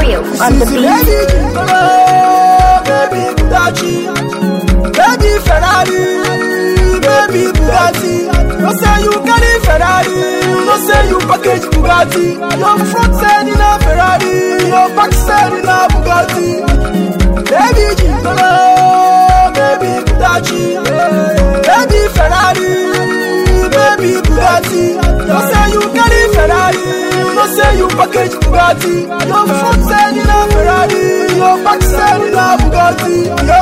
Mario on the beat. Baby Bugatti, baby Ferrari, baby Bugatti. No say you carry Ferrari, no say you package Bugatti. Your front side in a Ferrari, your back side in a Bugatti. Baby Gigolo, baby Bugatti, baby Ferrari, baby Bugatti. No say you carry Ferrari, no say you package Bugatti. Your front side in a Ferrari, your back side in a Bugatti.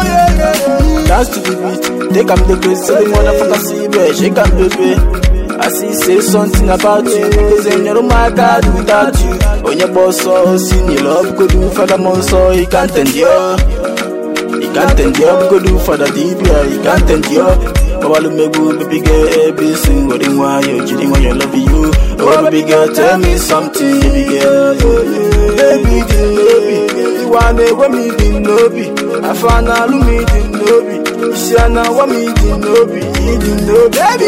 Dance to the beat, take up the grace, so the motherfucker see me, shake up baby. I see say something about you, because in your my God without you. On your boss so seen you love, go do for the monster, he can't endure. He can't endure, go do for the DBR, he can't endure. Oh, I'll make you baby girl, every single thing while you're cheating when you love you. Oh, baby girl, tell me something, baby girl. Baby, baby, you want to want me, baby. I found out me, baby. You see, I know what me, baby. Baby,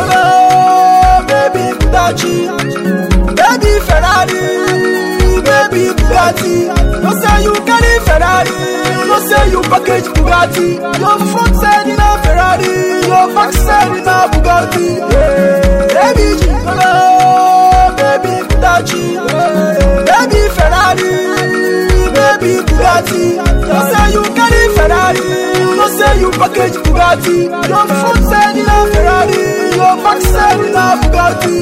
baby, Bugatti, baby Ferrari, baby Bugatti. No say you carry Ferrari, no say you package Bugatti. Your front side in a Ferrari, your back side in a Bugatti. Baby Gigolo, baby Bugatti, baby Ferrari, baby Bugatti. No say you carry Ferrari, no say you package Bugatti. Your front side in a Ferrari, your back side in a Bugatti.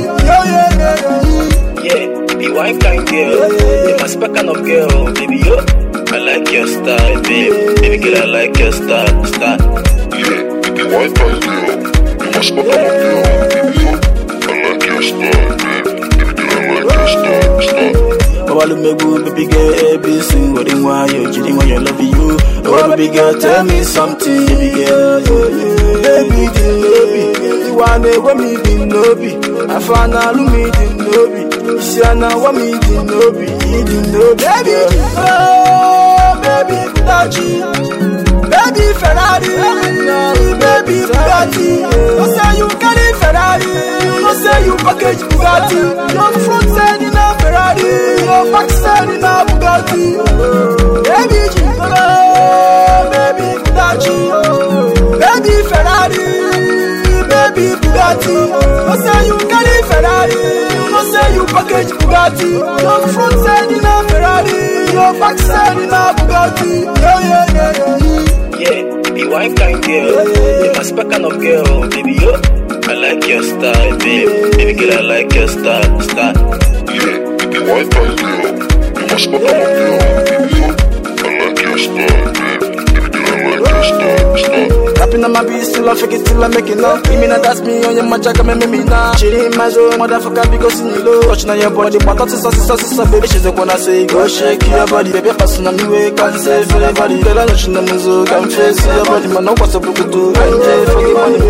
Yeah, be one kind girl, you must back kind of girl, baby yo. I like your style, babe. Baby girl, I like your style. Yeah, be one kind girl, you must back kind of girl, baby yo. I like your style, babe. Baby girl, I like your style. Oh, I'll make you baby girl, every single thing while you're cheating when you love you. Oh, baby girl, tell me something, baby girl. Baby, you want to want me, baby. I found out me, baby. You see, I know what me, baby. Baby, baby Bugatti, baby Ferrari, baby Bugatti. No say you carry Ferrari, no say you package Bugatti. Your front side in a Ferrari, your back side in a Bugatti. Baby Gigolo, baby Bugatti, baby Ferrari, baby Bugatti. No say you carry Ferrari, no say you package Bugatti. Your front side in a Ferrari, your back side in a Bugatti. Yeah, be one kind girl, you must back kind of girl, baby yo. I like your style, babe. Baby girl, I like your style. Yeah, be one kind girl, you must back kind of girl, baby yo. I like your style, babe. Baby girl, I like your style. Rapping on my beat, still I fake it, still I make it up. Give me that, that's me on your match, I can make me now. Chilling in my zone, motherfucker, because in the low. Touching on your body, but not sister, baby. She's the one I say, go shake your body. Baby, passing on the way, can't say for everybody. Tell her, no, she knows, so can face your body. Man, no, what's up, we could do, and pay for the money.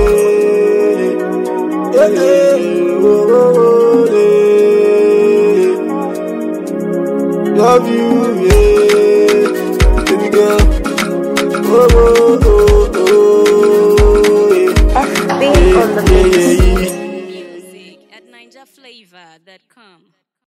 Love you, yeah, baby girl. Beat on the beat.